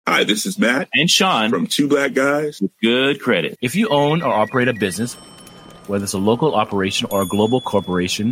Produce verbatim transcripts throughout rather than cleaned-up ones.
Hi, this is Matt and Sean from Two Black Guys with Good Credit. If you own or operate a business, whether it's a local operation or a global corporation,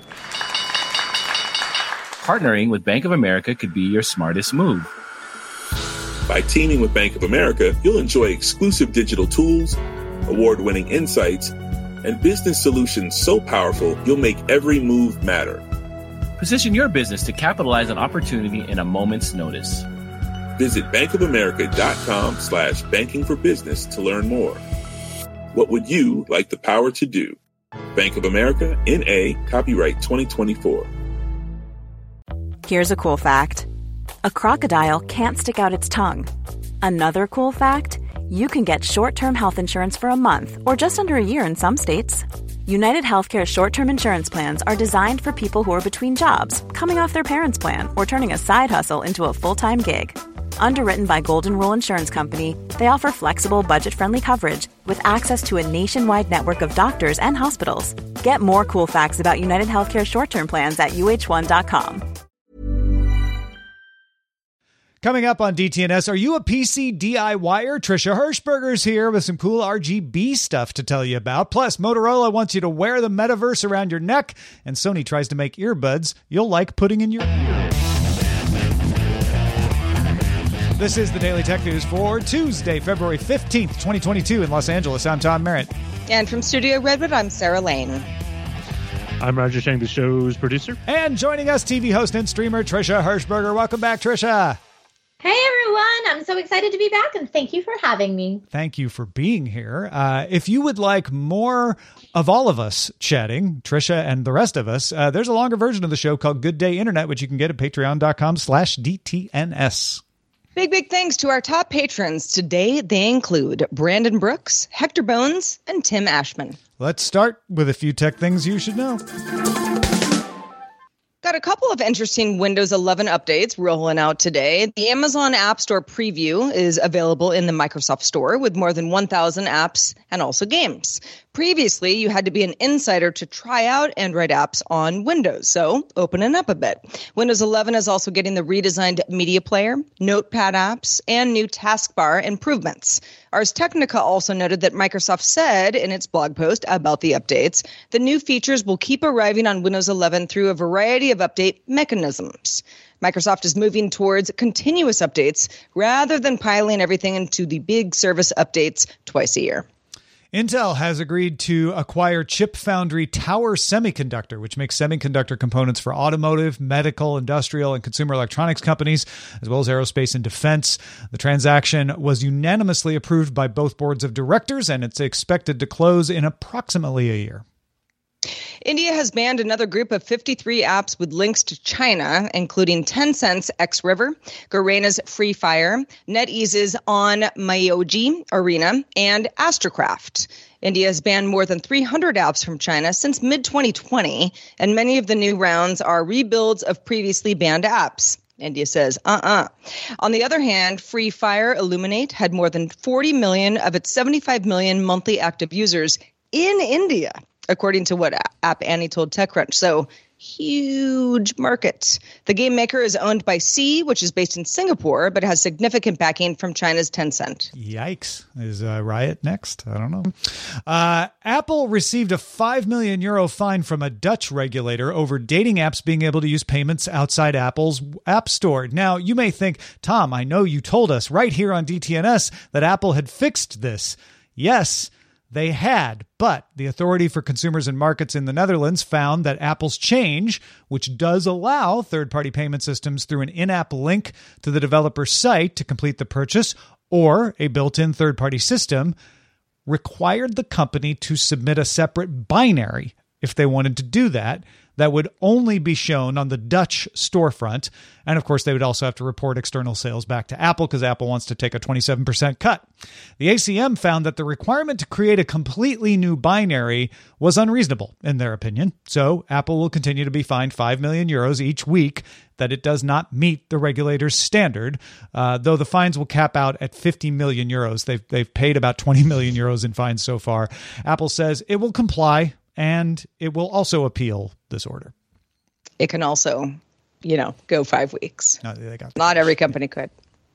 partnering with Bank of America could be your smartest move. By teaming with Bank of America, you'll enjoy exclusive digital tools, award-winning insights, and business solutions so powerful you'll make every move matter. Position your business to capitalize on opportunity in a moment's notice. Visit bankofamerica.com slash banking for business to learn more. What would you like the power to do? Bank of America, N A, copyright twenty twenty-four. Here's a cool fact. A crocodile can't stick out its tongue. Another cool fact, you can get short-term health insurance for a month or just under a year in some states. United Healthcare short-term insurance plans are designed for people who are between jobs, coming off their parents' plan, or turning a side hustle into a full-time gig. Underwritten by Golden Rule Insurance Company, they offer flexible, budget-friendly coverage with access to a nationwide network of doctors and hospitals. Get more cool facts about United Healthcare short-term plans at U H one dot com. Coming up on D T N S, are you a P C DIYer? Trisha Hirschberger's here with some cool R G B stuff to tell you about. Plus, Motorola wants you to wear the metaverse around your neck, and Sony tries to make earbuds you'll like putting in your ear. This is the Daily Tech News for Tuesday, February fifteenth, twenty twenty-two in Los Angeles. I'm Tom Merritt. And from Studio Redwood, I'm Sarah Lane. I'm Roger Chang, the show's producer. And joining us, T V host and streamer Trisha Hirschberger. Welcome back, Trisha. Hey, everyone. I'm so excited to be back, and thank you for having me. Thank you for being here. Uh, if you would like more of all of us chatting, Trisha and the rest of us, uh, there's a longer version of the show called Good Day Internet, which you can get at patreon.com slash DTNS. Big, big thanks to our top patrons. Today, they include Brandon Brooks, Hector Bones, and Tim Ashman. Let's start with a few tech things you should know. Got a couple of interesting Windows eleven updates rolling out today. The Amazon App Store preview is available in the Microsoft Store with more than one thousand apps and also games. Previously, you had to be an insider to try out Android apps on Windows, so opening up a bit. Windows eleven is also getting the redesigned media player, notepad apps, and new taskbar improvements. Ars Technica also noted that Microsoft said in its blog post about the updates, the new features will keep arriving on Windows eleven through a variety of update mechanisms. Microsoft is moving towards continuous updates rather than piling everything into the big service updates twice a year. Intel has agreed to acquire chip foundry Tower Semiconductor, which makes semiconductor components for automotive, medical, industrial, and consumer electronics companies, as well as aerospace and defense. The transaction was unanimously approved by both boards of directors, and it's expected to close in approximately a year. India has banned another group of fifty-three apps with links to China, including Tencent's X River, Garena's Free Fire, NetEase's On Mayoji Arena, and Astrocraft. India has banned more than three hundred apps from China since mid twenty twenty, and many of the new rounds are rebuilds of previously banned apps. India says, uh-uh. On the other hand, Free Fire Illuminate had more than forty million of its seventy-five million monthly active users in India, according to what App Annie told TechCrunch. So, huge market. The game maker is owned by Sea, which is based in Singapore, but has significant backing from China's Tencent. Yikes. Is uh, Riot next? I don't know. Uh, Apple received a five million euro fine from a Dutch regulator over dating apps being able to use payments outside Apple's App Store. Now, you may think, Tom, I know you told us right here on D T N S that Apple had fixed this. Yes, they had, but the Authority for Consumers and Markets in the Netherlands found that Apple's change, which does allow third-party payment systems through an in-app link to the developer's site to complete the purchase or a built-in third-party system, required the company to submit a separate binary if they wanted to do that. That would only be shown on the Dutch storefront. And of course, they would also have to report external sales back to Apple because Apple wants to take a twenty-seven percent cut. The A C M found that the requirement to create a completely new binary was unreasonable, in their opinion. So Apple will continue to be fined five million euros each week that it does not meet the regulator's standard, uh, though the fines will cap out at fifty million euros. They've, they've paid about twenty million euros in fines so far. Apple says it will comply, and it will also appeal this order. It can also, you know, go five weeks. No, they got Not every company could.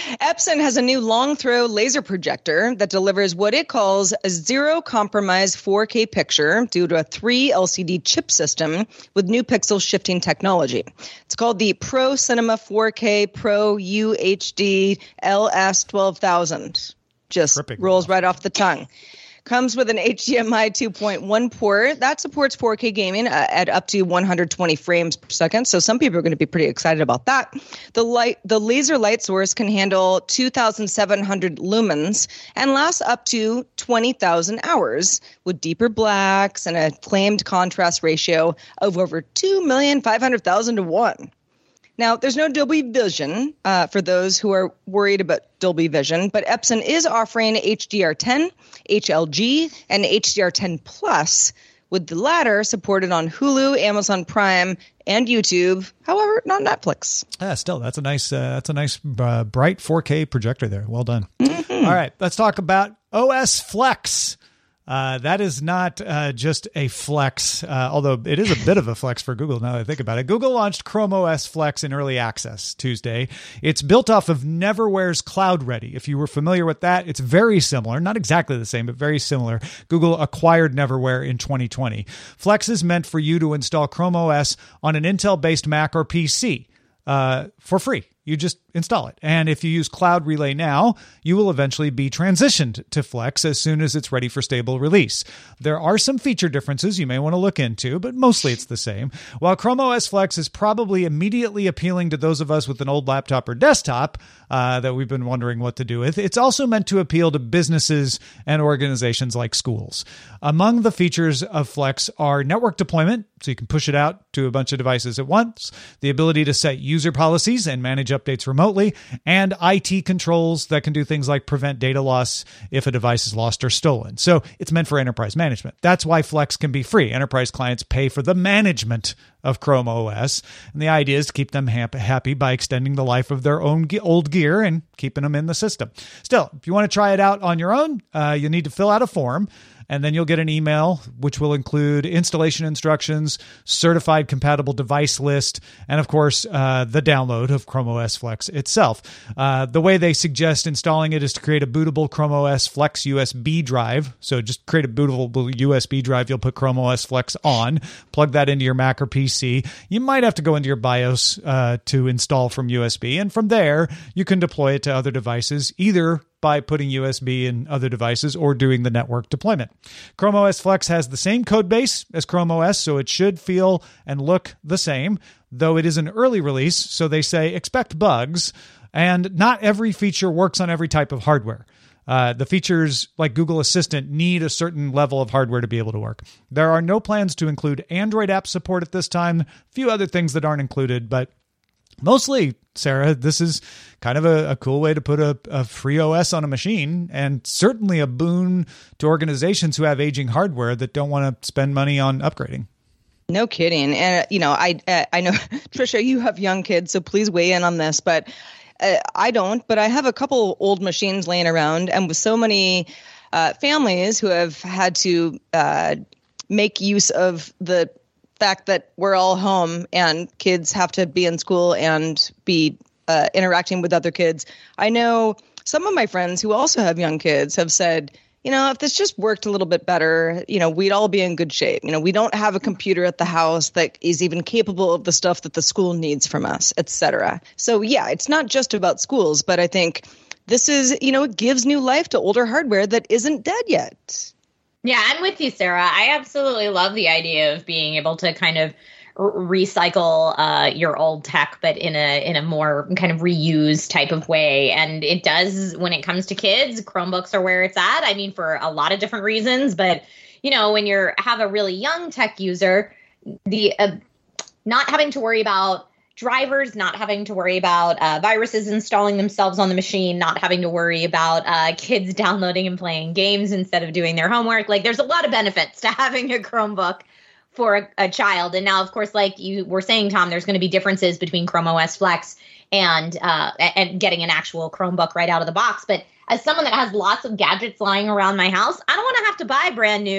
Epson has a new long-throw laser projector that delivers what it calls a zero-compromise four K picture due to a three L C D chip system with new pixel shifting technology. It's called the Pro Cinema four K Pro U H D L S twelve thousand. Just Tripping rolls off. right off the tongue. Comes with an H D M I two point one port that supports four K gaming uh, at up to one hundred twenty frames per second. So some people are going to be pretty excited about that. The light, the laser light source can handle two thousand seven hundred lumens and lasts up to twenty thousand hours with deeper blacks and a claimed contrast ratio of over two million five hundred thousand to one. Now, there's no Dolby Vision uh, for those who are worried about Dolby Vision, but Epson is offering H D R ten, H L G, and H D R ten Plus, with the latter supported on Hulu, Amazon Prime, and YouTube. However, not Netflix. Yeah, still, that's a nice, uh, that's a nice uh, bright four K projector there. Well done. Mm-hmm. All right, let's talk about O S Flex. Uh, that is not uh, just a flex, uh, although it is a bit of a flex for Google now that I think about it. Google launched Chrome O S Flex in early access Tuesday. It's built off of Neverware's Cloud Ready. If you were familiar with that, it's very similar. Not exactly the same, but very similar. Google acquired Neverware in twenty twenty. Flex is meant for you to install Chrome O S on an Intel-based Mac or P C uh, for free. You just install it. And if you use Cloud Relay now, you will eventually be transitioned to Flex as soon as it's ready for stable release. There are some feature differences you may want to look into, but mostly it's the same. While Chrome O S Flex is probably immediately appealing to those of us with an old laptop or desktop uh, that we've been wondering what to do with, it's also meant to appeal to businesses and organizations like schools. Among the features of Flex are network deployment, so you can push it out to a bunch of devices at once, the ability to set user policies and manage updates remotely, and I T controls that can do things like prevent data loss if a device is lost or stolen. So it's meant for enterprise management. That's why Flex can be free. Enterprise clients pay for the management of Chrome O S, and the idea is to keep them ha- happy by extending the life of their own ge- old gear and keeping them in the system. Still, if you want to try it out on your own, uh, you need to fill out a form. And then you'll get an email, which will include installation instructions, certified compatible device list, and of course, uh, the download of Chrome O S Flex itself. Uh, the way they suggest installing it is to create a bootable Chrome O S Flex U S B drive. So just create a bootable U S B drive. You'll put Chrome O S Flex on, plug that into your Mac or P C. You might have to go into your BIOS uh, to install from U S B. And from there, you can deploy it to other devices, either by putting U S B in other devices or doing the network deployment. Chrome O S Flex has the same code base as Chrome O S, so it should feel and look the same, though it is an early release, so they say expect bugs, and not every feature works on every type of hardware. Uh, the features like Google Assistant need a certain level of hardware to be able to work. There are no plans to include Android app support at this time, a few other things that aren't included, but mostly, Sarah, this is kind of a, a cool way to put a, a free O S on a machine, and certainly a boon to organizations who have aging hardware that don't want to spend money on upgrading. No kidding. And, uh, you know, I uh, I know, Trisha, you have young kids, so please weigh in on this, but uh, I don't, but I have a couple old machines laying around, and with so many uh, families who have had to uh, make use of the fact that we're all home and kids have to be in school and be uh, interacting with other kids. I know some of my friends who also have young kids have said, you know, if this just worked a little bit better, you know, we'd all be in good shape. You know, we don't have a computer at the house that is even capable of the stuff that the school needs from us, et cetera. So, yeah, it's not just about schools, but I think this is, you know, it gives new life to older hardware that isn't dead yet. Yeah, I'm with you, Sarah. I absolutely love the idea of being able to kind of r- recycle uh, your old tech, but in a in a more kind of reuse type of way. And it does, when it comes to kids, Chromebooks are where it's at. I mean, for a lot of different reasons. But, you know, when you have a really young tech user, the uh, not having to worry about drivers, not having to worry about uh, viruses installing themselves on the machine, not having to worry about uh, kids downloading and playing games instead of doing their homework. Like, there's a lot of benefits to having a Chromebook for a, a child. And now, of course, like you were saying, Tom, there's going to be differences between Chrome O S Flex and uh, and getting an actual Chromebook right out of the box. But as someone that has lots of gadgets lying around my house, I don't want to have to buy brand new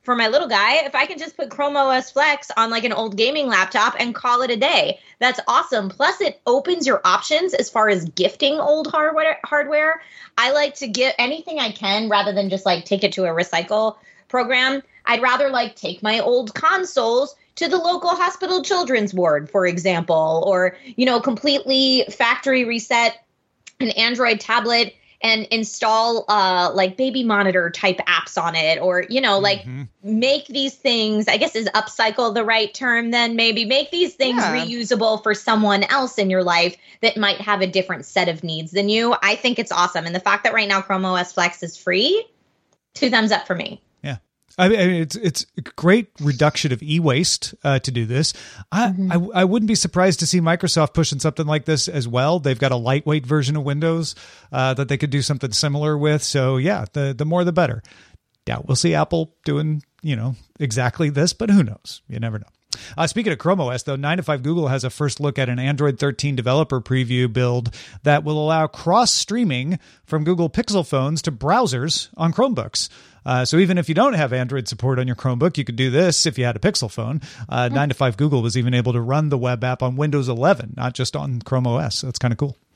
for my little guy, if I can just put Chrome O S Flex on like an old gaming laptop and call it a day, that's awesome. Plus, it opens your options as far as gifting old hardware. Hardware. I like to get anything I can rather than just like take it to a recycle program. I'd rather like take my old consoles to the local hospital children's ward, for example, or, you know, completely factory reset an Android tablet and install uh, like baby monitor type apps on it, or, you know, like mm-hmm. make these things, I guess is upcycle the right term then maybe, make these things yeah. reusable for someone else in your life that might have a different set of needs than you. I think it's awesome. And the fact that right now Chrome O S Flex is free, two thumbs up for me. I mean, it's it's a great reduction of e-waste uh, to do this. I, mm-hmm. I I wouldn't be surprised to see Microsoft pushing something like this as well. They've got a lightweight version of Windows uh, that they could do something similar with. So yeah, the the more the better. Doubt we'll see Apple doing, you know, exactly this, but who knows? You never know. Uh, speaking of Chrome O S, though, nine to five Google has a first look at an Android thirteen developer preview build that will allow cross-streaming from Google Pixel phones to browsers on Chromebooks. Uh, so even if you don't have Android support on your Chromebook, you could do this if you had a Pixel phone. Uh, nine to five Google was even able to run the web app on Windows eleven, not just on Chrome O S. So that's kind of cool.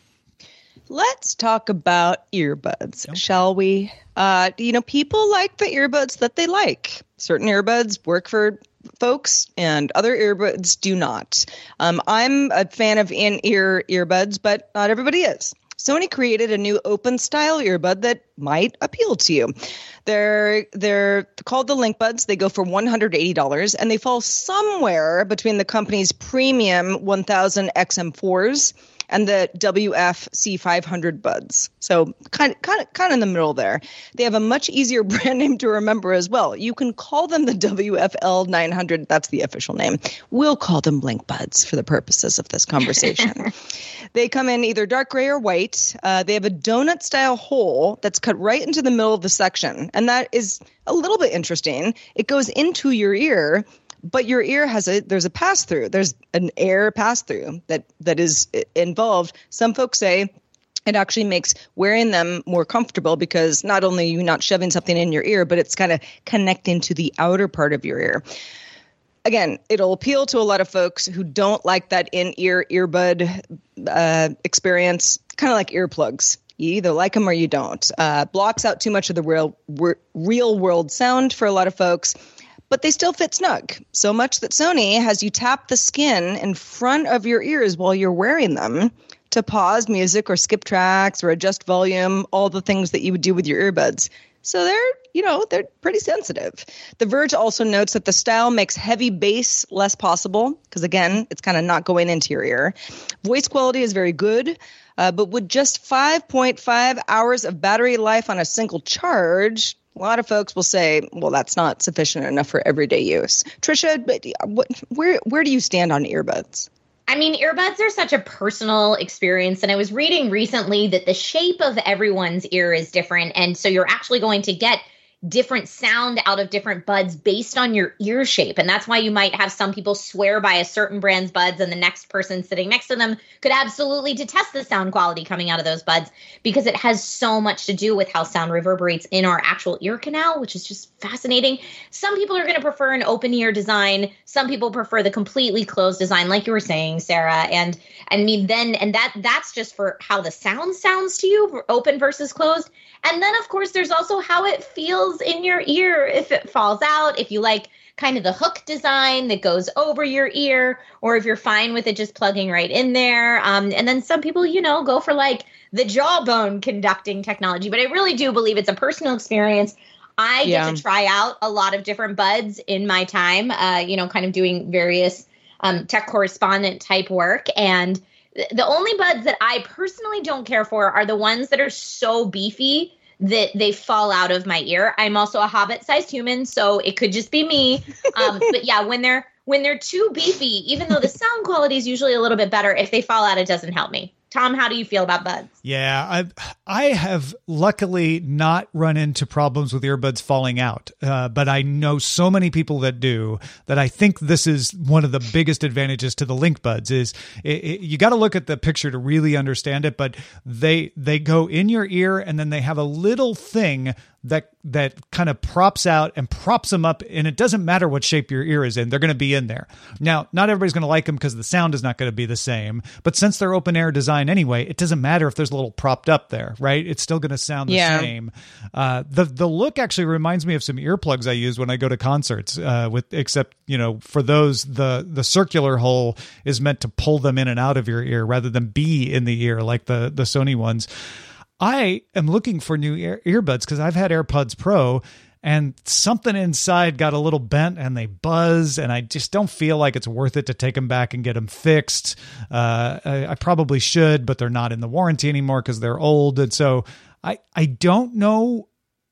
Let's talk about earbuds, okay. shall we? Uh, you know, people like the earbuds that they like. Certain earbuds work for folks and other earbuds do not. Um, I'm a fan of in-ear earbuds, but not everybody is. Sony created a new open-style earbud that might appeal to you. They're they're called the LinkBuds. They go for one hundred eighty dollars, and they fall somewhere between the company's premium one thousand X M fours and the W F C five hundred buds. So kind of, kind of, kind of in the middle there. They have a much easier brand name to remember as well. You can call them the W F L nine hundred. That's the official name. We'll call them LinkBuds for the purposes of this conversation. They come in either dark gray or white. Uh, they have a donut-style hole that's cut right into the middle of the section, and that is a little bit interesting. It goes into your ear, but your ear has a there's a pass through. There's an air pass through that that is involved. Some folks say it actually makes wearing them more comfortable because not only are you not shoving something in your ear, but it's kind of connecting to the outer part of your ear. Again, it'll appeal to a lot of folks who don't like that in-ear earbud uh, experience, kind of like earplugs. You either like them or you don't. Uh, blocks out too much of the real real world sound for a lot of folks. But they still fit snug, so much that Sony has you tap the skin in front of your ears while you're wearing them to pause music or skip tracks or adjust volume, all the things that you would do with your earbuds. So they're, you know, they're pretty sensitive. The Verge also notes that the style makes heavy bass less possible because, again, it's kind of not going into your ear. Voice quality is very good, uh, but with just five point five hours of battery life on a single charge, a lot of folks will say, well, that's not sufficient enough for everyday use. Trisha, but what, where where do you stand on earbuds? I mean, earbuds are such a personal experience. And I was reading recently that the shape of everyone's ear is different. And so you're actually going to get different sound out of different buds based on your ear shape. And that's why you might have some people swear by a certain brand's buds and the next person sitting next to them could absolutely detest the sound quality coming out of those buds because it has so much to do with how sound reverberates in our actual ear canal, which is just fascinating. Some people are going to prefer an open ear design. Some people prefer the completely closed design, like you were saying, Sarah. And I mean, then, and that that's just for how the sound sounds to you, open versus closed. And then, of course, there's also how it feels in your ear if it falls out, if you like kind of the hook design that goes over your ear, or if you're fine with it just plugging right in there. Um, and then some people, you know, go for like the jawbone conducting technology. But I really do believe it's a personal experience. I yeah. get to try out a lot of different buds in my time, uh, you know, kind of doing various um, tech correspondent type work. And the only buds that I personally don't care for are the ones that are so beefy that they fall out of my ear. I'm also a hobbit-sized human, so it could just be me. Um, but yeah, when they're when they're too beefy, even though the sound quality is usually a little bit better, if they fall out, it doesn't help me. Tom, how do you feel about buds? Yeah, I I have luckily not run into problems with earbuds falling out, uh, but I know so many people that do that I think this is one of the biggest advantages to the LinkBuds is it, it, you got to look at the picture to really understand it, but they they go in your ear and then they have a little thing that that kind of props out and props them up, and it doesn't matter what shape your ear is in, they're going to be in there. Now, not everybody's going to like them because the sound is not going to be the same, but since they're open air design anyway, it doesn't matter if there's a little propped up there, right? It's still going to sound the Yeah. same. Uh, the the look actually reminds me of some earplugs I use when I go to concerts, uh, with except, you know, for those, the the circular hole is meant to pull them in and out of your ear rather than be in the ear like the, the Sony ones. I am looking for new ear- earbuds because I've had AirPods Pro and something inside got a little bent and they buzz, and I just don't feel like it's worth it to take them back and get them fixed. Uh, I, I probably should, but they're not in the warranty anymore because they're old. And so I, I don't know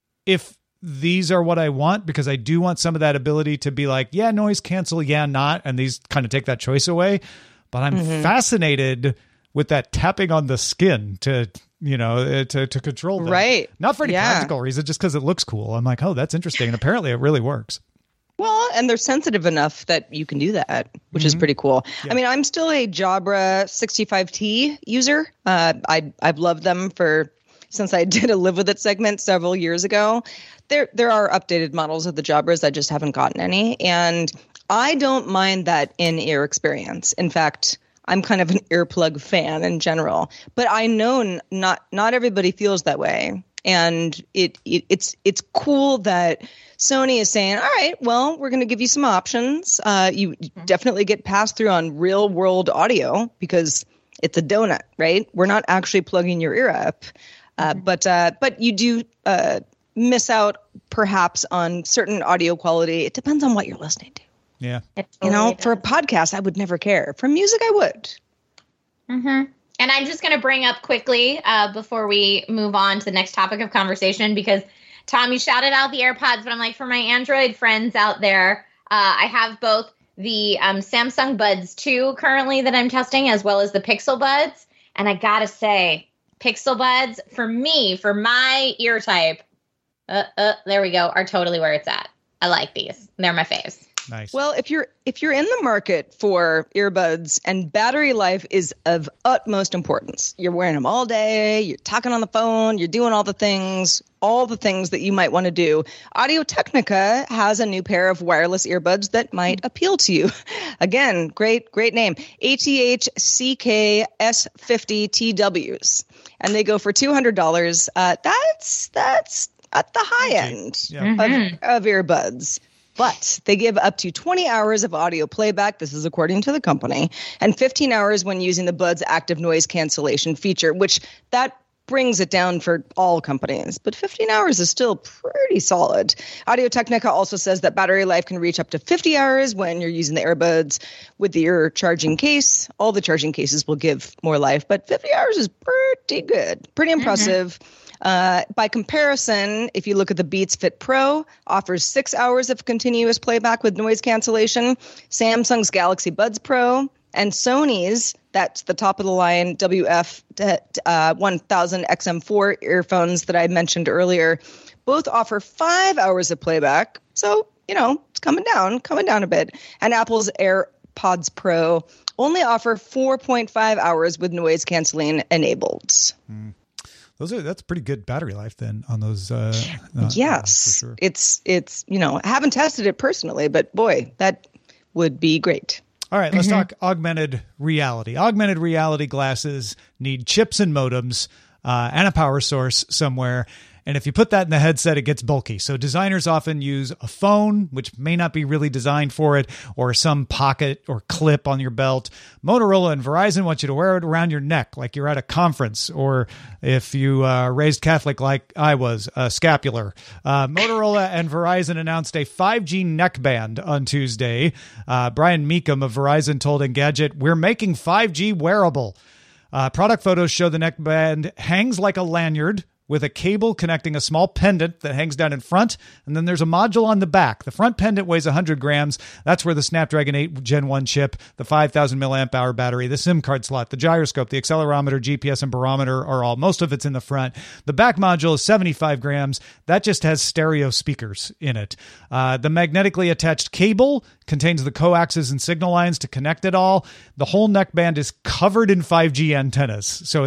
if these are what I want, because I do want some of that ability to be like, yeah, noise cancel, yeah, not. And these kind of take that choice away. But I'm mm-hmm. fascinated with that tapping on the skin to, you know, to, to control them. Right. Not for any yeah. practical reason, just because it looks cool. I'm like, oh, that's interesting. And apparently it really works. Well, and they're sensitive enough that you can do that, which mm-hmm. is pretty cool. Yeah. I mean, I'm still a Jabra sixty-five T user. Uh, I, I've loved them for since I did a Live With It segment several years ago. There, there are updated models of the Jabras. I just haven't gotten any. And I don't mind that in-ear experience. In fact, I'm kind of an earplug fan in general, but I know n- not not everybody feels that way, and it, it it's it's cool that Sony is saying, all right, well, we're going to give you some options. Uh, you mm-hmm. definitely get passed through on real world audio because it's a donut, right? We're not actually plugging your ear up, uh, mm-hmm. but uh, but you do uh, miss out perhaps on certain audio quality. It depends on what you're listening to. Yeah. Totally you know, does. for a podcast, I would never care. For music, I would. Mm-hmm. And I'm just going to bring up quickly uh, before we move on to the next topic of conversation, because Tom, you shouted out the AirPods, but I'm like, for my Android friends out there, uh, I have both the um, Samsung Buds two currently that I'm testing, as well as the Pixel Buds. And I got to say, Pixel Buds, for me, for my ear type, uh, uh, there we go, are totally where it's at. I like these. They're my faves. Nice. Well, if you're if you're in the market for earbuds and battery life is of utmost importance, you're wearing them all day, you're talking on the phone, you're doing all the things, all the things that you might want to do, Audio-Technica has a new pair of wireless earbuds that might appeal to you. Again, great, great name. A T H C K S fifty T Ws. And they go for two hundred dollars. Uh, that's, that's at the high end yeah. of, of earbuds. But they give up to twenty hours of audio playback. This is according to the company, and fifteen hours when using the Buds active noise cancellation feature, which that brings it down for all companies. But fifteen hours is still pretty solid. Audio-Technica also says that battery life can reach up to fifty hours when you're using the earbuds with the ear charging case. All the charging cases will give more life, but fifty hours is pretty good, pretty impressive. Mm-hmm. Uh, by comparison, if you look at the Beats Fit Pro, offers six hours of continuous playback with noise cancellation. Samsung's Galaxy Buds Pro and Sony's, that's the top of the line W F uh, one thousand X M four earphones that I mentioned earlier, both offer five hours of playback. So, you know, it's coming down, coming down a bit. And Apple's AirPods Pro only offer four point five hours with noise canceling enabled. Mm. Those are that's pretty good battery life then on those. Uh, uh, yes, for sure. It's it's you know I haven't tested it personally, but boy, that would be great. All right, let's mm-hmm. talk augmented reality. Augmented reality glasses need chips and modems uh, and a power source somewhere. And if you put that in the headset, it gets bulky. So designers often use a phone, which may not be really designed for it, or some pocket or clip on your belt. Motorola and Verizon want you to wear it around your neck like you're at a conference, or if you uh, raised Catholic like I was, a scapular. Uh, Motorola and Verizon announced a five G neckband on Tuesday. Uh, Brian Meekum of Verizon told Engadget, "We're making five G wearable." Uh, product photos show the neckband hangs like a lanyard, with a cable connecting a small pendant that hangs down in front, and then there's a module on the back. The front pendant weighs one hundred grams. That's where the Snapdragon eight Gen one chip, the five thousand milliamp hour battery, the SIM card slot, the gyroscope, the accelerometer, G P S, and barometer are all. Most of it's in the front. The back module is seventy-five grams. That just has stereo speakers in it. Uh, the magnetically attached cable contains the coaxes and signal lines to connect it all. The whole neckband is covered in five G antennas, so it's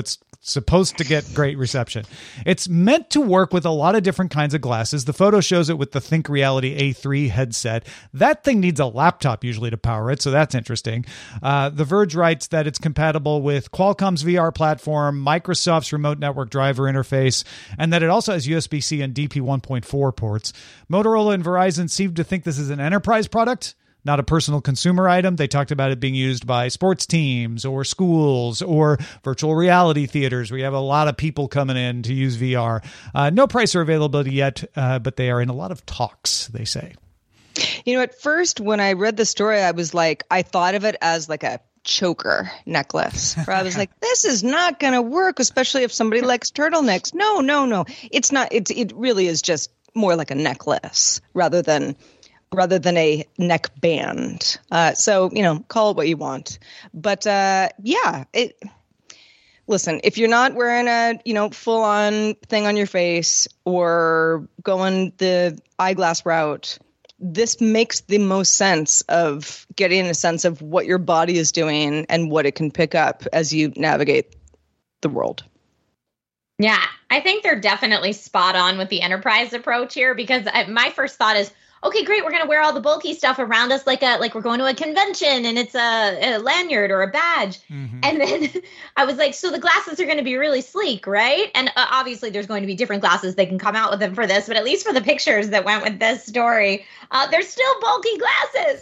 supposed to get great reception. It's meant to work with a lot of different kinds of glasses. The photo shows it with the Think Reality A three headset. That thing needs a laptop usually to power it, so that's interesting. Uh, the Verge writes that it's compatible with Qualcomm's V R platform, Microsoft's remote network driver interface, and that it also has U S B-C and D P one point four ports. Motorola and Verizon seem to think this is an enterprise product, not a personal consumer item. They talked about it being used by sports teams or schools or virtual reality theaters where you have a lot of people coming in to use V R. Uh, no price or availability yet, uh, but they are in a lot of talks, they say. You know, at first, when I read the story, I was like, I thought of it as like a choker necklace, where I was like, this is not going to work, especially if somebody likes turtlenecks. No, no, no. It's not. It's, it really is just more like a necklace rather than rather than a neck band. Uh, so, you know, call it what you want. But uh, yeah, it, listen, if you're not wearing a, you know, full on thing on your face or going the eyeglass route, this makes the most sense of getting a sense of what your body is doing and what it can pick up as you navigate the world. Yeah, I think they're definitely spot on with the enterprise approach here, because I, my first thought is, okay, great, we're going to wear all the bulky stuff around us like a like we're going to a convention and it's a, a lanyard or a badge. Mm-hmm. And then I was like, so the glasses are going to be really sleek, right? And uh, obviously there's going to be different glasses they can come out with them for this, but at least for the pictures that went with this story, uh, they're still bulky glasses.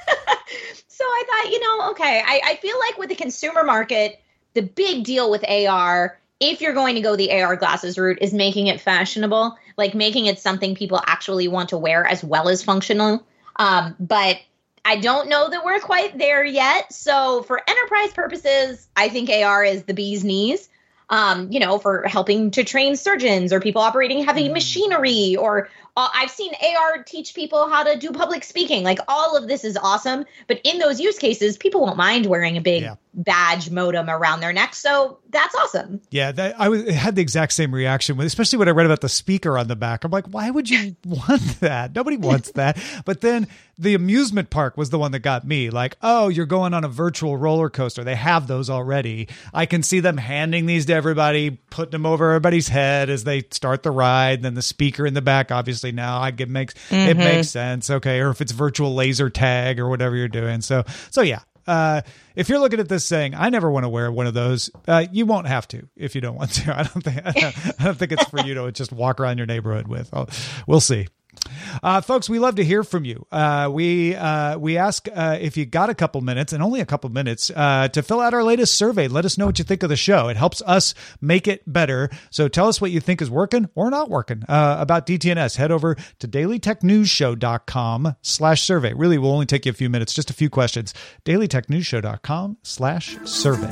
So I thought, you know, okay, I, I feel like with the consumer market, the big deal with A R, if you're going to go the A R glasses route, is making it fashionable, like making it something people actually want to wear as well as functional. Um, but I don't know that we're quite there yet. So for enterprise purposes, I think A R is the bee's knees, um, you know, for helping to train surgeons or people operating heavy machinery, or uh, I've seen A R teach people how to do public speaking. Like, all of this is awesome. But in those use cases, people won't mind wearing a big yeah. badge modem around their neck. So that's awesome. Yeah, that, I was, had the exact same reaction, with, especially when I read about the speaker on the back. I'm like, why would you want that? Nobody wants that. But then the amusement park was the one that got me. Like, oh, you're going on a virtual roller coaster. They have those already. I can see them handing these to everybody, putting them over everybody's head as they start the ride. And then the speaker in the back, obviously now I get makes mm-hmm. it makes sense. Okay, or if it's virtual laser tag or whatever you're doing. So, so yeah. Uh, if you're looking at this saying, I never want to wear one of those, uh, you won't have to if you don't want to. I don't think I don't, I don't think it's for you to just walk around your neighborhood with. I'll, we'll see. Uh, folks, we love to hear from you. Uh, we uh, we ask uh, if you got a couple minutes, and only a couple minutes, uh, to fill out our latest survey. Let us know what you think of the show. It helps us make it better. So tell us what you think is working or not working uh, about D T N S. Head over to dailytechnewsshow.com slash survey. Really, will only take you a few minutes, just a few questions. dailytechnewsshow.com slash survey.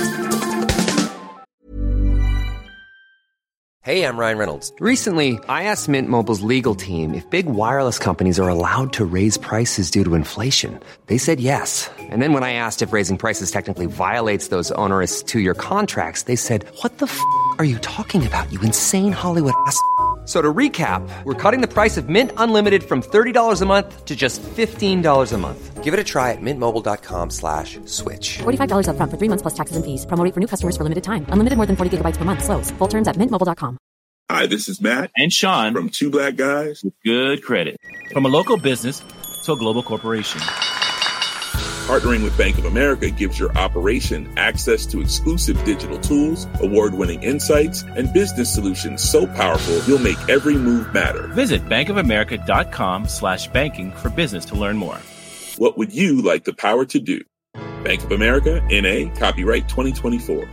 Hey, I'm Ryan Reynolds. Recently, I asked Mint Mobile's legal team if big wireless companies are allowed to raise prices due to inflation. They said yes. And then when I asked if raising prices technically violates those onerous two-year contracts, they said, what the f*** are you talking about, you insane Hollywood ass f- So to recap, we're cutting the price of Mint Unlimited from thirty dollars a month to just fifteen dollars a month. Give it a try at mintmobile.com slash switch. forty-five dollars up front for three months plus taxes and fees. Promo rate for new customers for limited time. Unlimited more than forty gigabytes per month. Slows full terms at mint mobile dot com. Hi, this is Matt and Sean from Two Black Guys with Good Credit. From a local business to a global corporation, partnering with Bank of America gives your operation access to exclusive digital tools, award-winning insights, and business solutions so powerful you'll make every move matter. Visit bankofamerica.com slash banking for business to learn more. What would you like the power to do? Bank of America, N A, copyright twenty twenty-four.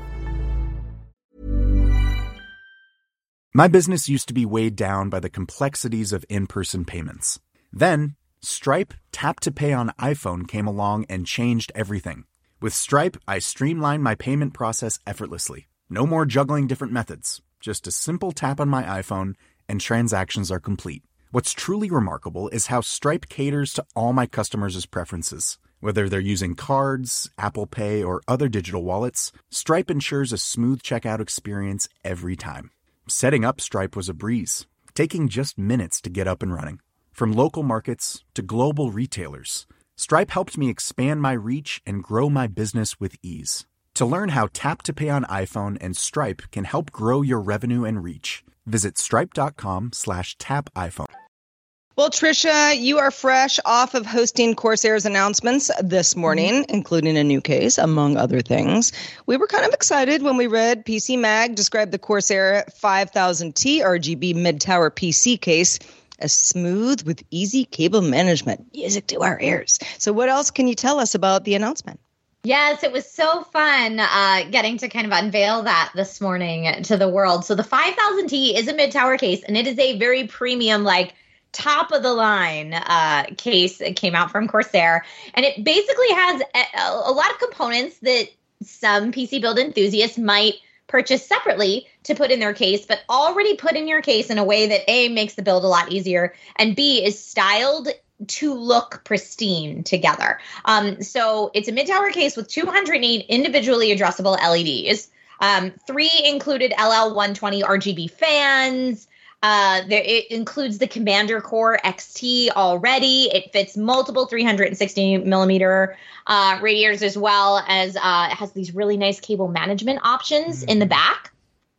My business used to be weighed down by the complexities of in-person payments. Then, Stripe Tap to Pay on iPhone came along and changed everything. With Stripe, I streamlined my payment process effortlessly. No more juggling different methods. Just a simple tap on my iPhone and transactions are complete. What's truly remarkable is how Stripe caters to all my customers' preferences. Whether they're using cards, Apple Pay, or other digital wallets, Stripe ensures a smooth checkout experience every time. Setting up Stripe was a breeze, taking just minutes to get up and running. From local markets to global retailers, Stripe helped me expand my reach and grow my business with ease. To learn how Tap to Pay on iPhone and Stripe can help grow your revenue and reach, visit stripe.com slash tap iPhone. Well, Trisha, you are fresh off of hosting Corsair's announcements this morning, including a new case, among other things. We were kind of excited when we read P C Mag describe the Corsair five thousand T R G B mid-tower P C case as smooth with easy cable management. Music to our ears. So what else can you tell us about the announcement? Yes, it was so fun uh, getting to kind of unveil that this morning to the world. So the five thousand T is a mid-tower case, and it is a very premium, like, top of the line uh, case. It came out from Corsair, and it basically has a, a lot of components that some P C build enthusiasts might purchase separately to put in their case, but already put in your case in a way that A, makes the build a lot easier, and B, is styled to look pristine together. Um, so it's a mid-tower case with two hundred eight individually addressable L E Ds, um, three included L L one twenty R G B fans. Uh, there, it includes the Commander Core X T already. It fits multiple three hundred sixty millimeter uh, radiators, as well as uh, it has these really nice cable management options mm-hmm. in the back.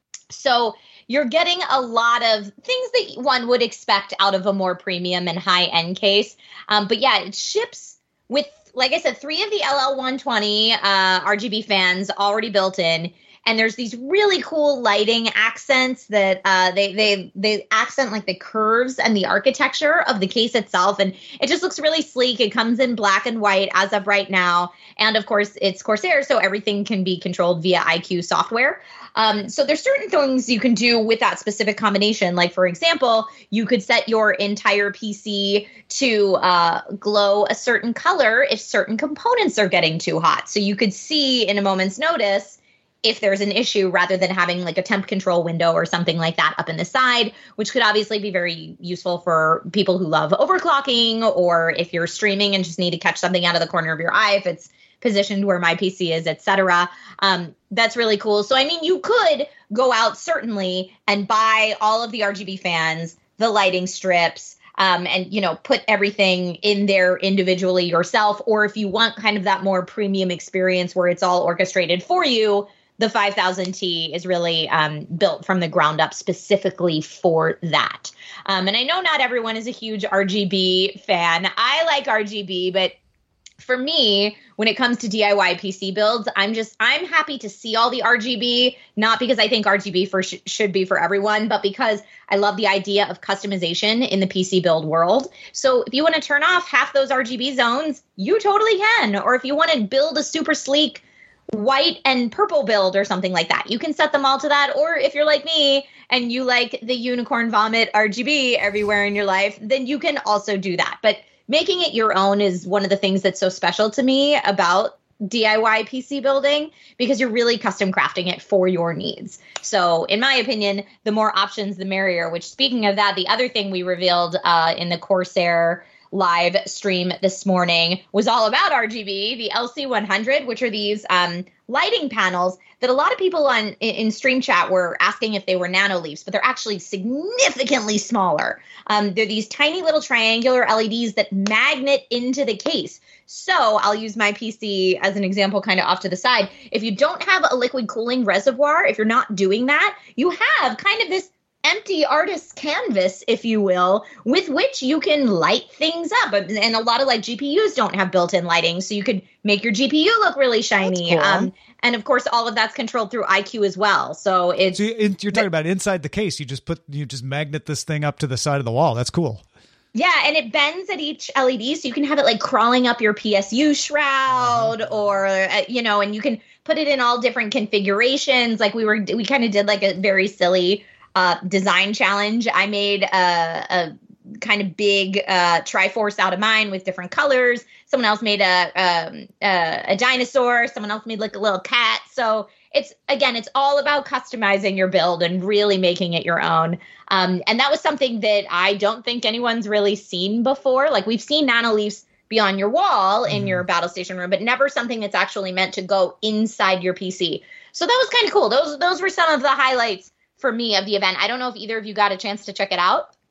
So you're getting a lot of things that one would expect out of a more premium and high-end case. Um, but yeah, it ships with, like I said, three of the L L one twenty uh, R G B fans already built in. And there's these really cool lighting accents that uh, they they they accent like the curves and the architecture of the case itself. And it just looks really sleek. It comes in black and white as of right now. And of course, it's Corsair, so everything can be controlled via I Q software. Um, so there's certain things you can do with that specific combination. Like, for example, you could set your entire P C to uh, glow a certain color if certain components are getting too hot. So you could see in a moment's notice if there's an issue, rather than having like a temp control window or something like that up in the side, which could obviously be very useful for people who love overclocking, or if you're streaming and just need to catch something out of the corner of your eye, if it's positioned where my P C is, et cetera. Um, that's really cool. So, I mean, you could go out certainly and buy all of the R G B fans, the lighting strips, um, and, you know, put everything in there individually yourself. Or if you want kind of that more premium experience where it's all orchestrated for you, the five thousand T is really um, built from the ground up specifically for that. Um, and I know not everyone is a huge R G B fan. I like R G B, but for me, when it comes to D I Y P C builds, I'm just, I'm happy to see all the R G B, not because I think R G B for sh- should be for everyone, but because I love the idea of customization in the P C build world. So if you want to turn off half those R G B zones, you totally can. Or if you want to build a super sleek white and purple build or something like that, you can set them all to that. Or if you're like me and you like the unicorn vomit R G B everywhere in your life, then you can also do that. But making it your own is one of the things that's so special to me about D I Y P C building, because you're really custom crafting it for your needs. So in my opinion, the more options, the merrier, which, speaking of that, the other thing we revealed uh, in the Corsair live stream this morning was all about R G B, the L C one hundred, which are these um, lighting panels that a lot of people on in, in stream chat were asking if they were nanoleafs, but they're actually significantly smaller. Um, they're these tiny little triangular L E Ds that magnet into the case. So I'll use my P C as an example, kind of off to the side. If you don't have a liquid cooling reservoir, if you're not doing that, you have kind of this empty artist's canvas, if you will, with which you can light things up. And a lot of like G P Us don't have built-in lighting, so you could make your G P U look really shiny. Cool. Um, and of course, all of that's controlled through I Q as well. So it's so you're talking about inside the case. You just put you just magnet this thing up to the side of the wall. That's cool. Yeah, and it bends at each L E D, so you can have it like crawling up your P S U shroud, uh-huh. or uh, you know, and you can put it in all different configurations. Like we were, we kind of did like a very silly Uh, design challenge. I made a, a kind of big uh, Triforce out of mine with different colors. Someone else made a, um, a a dinosaur. Someone else made like a little cat. So it's, again, it's all about customizing your build and really making it your own. Um, and that was something that I don't think anyone's really seen before. Like, we've seen nanoleafs be on your wall in your battle station room, but never something that's actually meant to go inside your P C. So that was kind of cool. Those those were some of the highlights for me of the event. I don't know if either of you got a chance to check it out.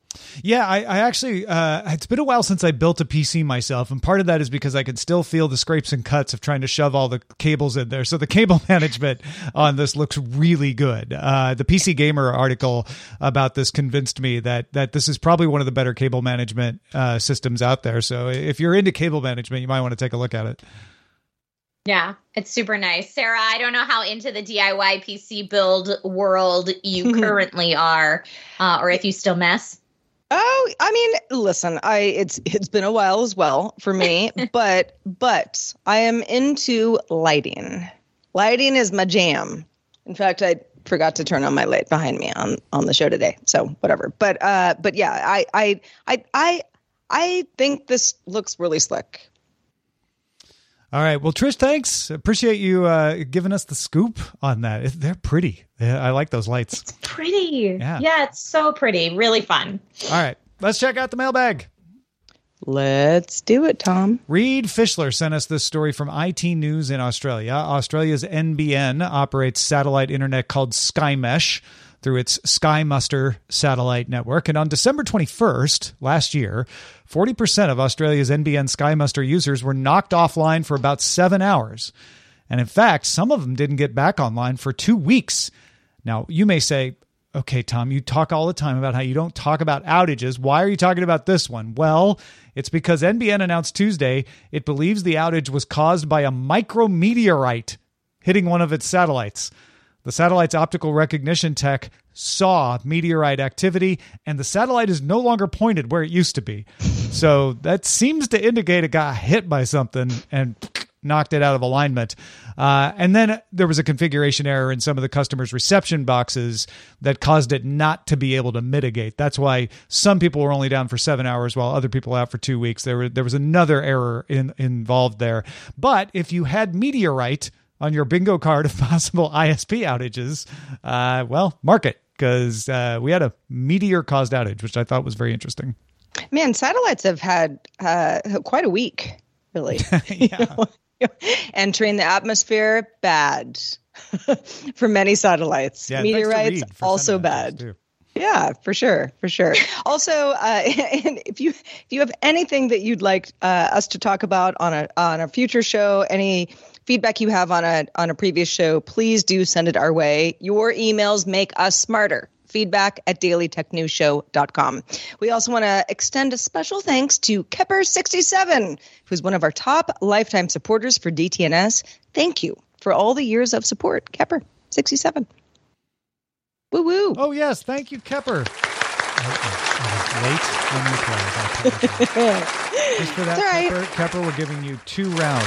Yeah, I, I actually, uh, it's been a while since I built a P C myself. And part of that is because I can still feel the scrapes and cuts of trying to shove all the cables in there. So the cable management on this looks really good. Uh, the P C Gamer article about this convinced me that, that this is probably one of the better cable management uh, systems out there. So if you're into cable management, you might want to take a look at it. Yeah, it's super nice. Sarah, I don't know how into the D I Y P C build world you currently are, uh, or if you still mess. Oh, I mean, listen, I it's it's been a while as well for me, but but I am into lighting. Lighting is my jam. In fact, I forgot to turn on my light behind me on, on the show today. So whatever. But uh, but yeah, I I I I I think this looks really slick. All right. Well, Trish, thanks. Appreciate you uh, giving us the scoop on that. They're pretty. I like those lights. It's pretty. Yeah. Yeah, it's so pretty. Really fun. All right. Let's check out the mailbag. Let's do it, Tom. Reed Fischler sent us this story from I T News in Australia. Australia's N B N operates satellite internet called Sky Mesh through its Sky Muster satellite network. And on December twenty-first, last year, forty percent of Australia's N B N Sky Muster users were knocked offline for about seven hours. And in fact, some of them didn't get back online for two weeks. Now, you may say, okay, Tom, you talk all the time about how you don't talk about outages. Why are you talking about this one? Well, it's because N B N announced Tuesday it believes the outage was caused by a micrometeorite hitting one of its satellites. The satellite's optical recognition tech saw meteorite activity, and the satellite is no longer pointed where it used to be. So that seems to indicate it got hit by something and knocked it out of alignment. Uh, and then there was a configuration error in some of the customers' reception boxes that caused it not to be able to mitigate. That's why some people were only down for seven hours while other people out for two weeks. There were, there was another error in, involved there. But if you had meteorite on your bingo card of possible I S P outages, uh, well, mark it, because uh, we had a meteor-caused outage, which I thought was very interesting. Man, satellites have had uh, quite a week, really. Yeah. Entering the atmosphere, bad for many satellites. Yeah, meteorites, also bad. Yeah, for sure, for sure. Also, uh, and if you if you have anything that you'd like uh, us to talk about on a on a future show, any feedback you have on a on a previous show, please do send it our way. Your emails make us smarter. Feedback at daily tech news show dot com. We also want to extend a special thanks to Kepper sixty-seven, who's one of our top lifetime supporters for D T N S. Thank you for all the years of support, Kepper sixty-seven. Woo woo. Oh, yes. Thank you, Kepper. I was late on the play. Just for that, right. Kepper, Kepper, we're giving you two rounds.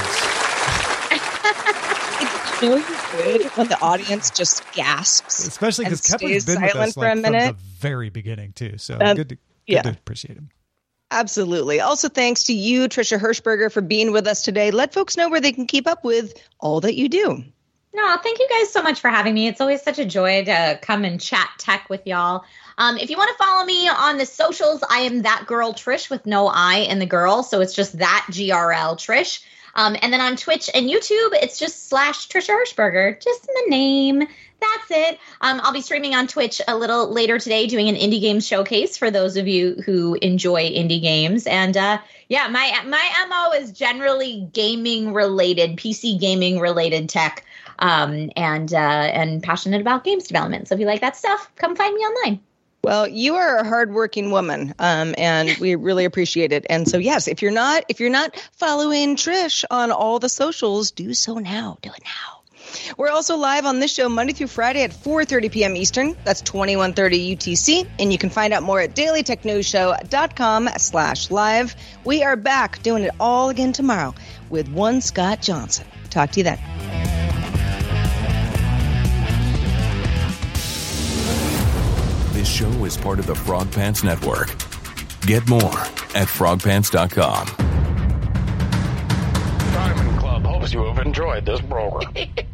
It's really good when the audience just gasps. Especially because and Kepper's been with us for a like, minute. from the very beginning, too. So Um, good, to, good yeah. to appreciate him. Absolutely. Also, thanks to you, Tricia Hirschberger, for being with us today. Let folks know where they can keep up with all that you do. No, thank you guys so much for having me. It's always such a joy to come and chat tech with y'all. Um, if you want to follow me on the socials, I am that girl Trish with no I in the girl. So it's just that G R L Trish. Um, and then on Twitch and YouTube, it's just slash Trisha Hirschberger, just the name. That's it. Um, I'll be streaming on Twitch a little later today, doing an indie game showcase for those of you who enjoy indie games. And uh, yeah, my my M O is generally gaming related, P C gaming related tech, um, and uh, and passionate about games development. So if you like that stuff, come find me online. Well, you are a hardworking woman, um, and we really appreciate it. And so, yes, if you're not if you're not following Trish on all the socials, do so now. Do it now. We're also live on this show Monday through Friday at four thirty p.m. Eastern. That's twenty-one thirty U T C. And you can find out more at daily tech news show dot com slash live. We are back doing it all again tomorrow with one Scott Johnson. Talk to you then. This show is part of the Frog Pants Network. Get more at frog pants dot com. Diamond Club hopes you have enjoyed this program.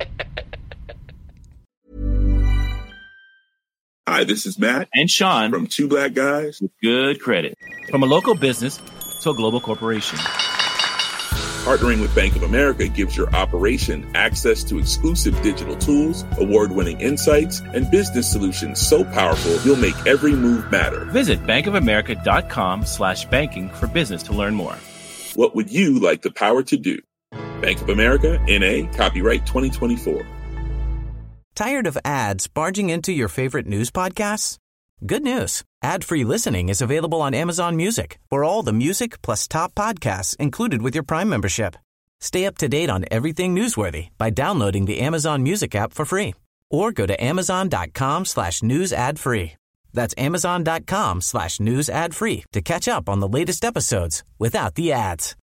Hi, this is Matt and Sean from Two Black Guys with Good Credit. From a local business to a global corporation, Partnering with Bank of America gives your operation access to exclusive digital tools, award-winning insights, and business solutions so powerful you'll make every move matter. Visit bankofamerica.com slash banking for business to learn more. What would you like the power to do? Bank of America, N A, copyright twenty twenty-four. Tired of ads barging into your favorite news podcasts? Good news. Ad-free listening is available on Amazon Music for all the music plus top podcasts included with your Prime membership. Stay up to date on everything newsworthy by downloading the Amazon Music app for free or go to amazon.com slash news ad free. That's amazon.com slash news ad free to catch up on the latest episodes without the ads.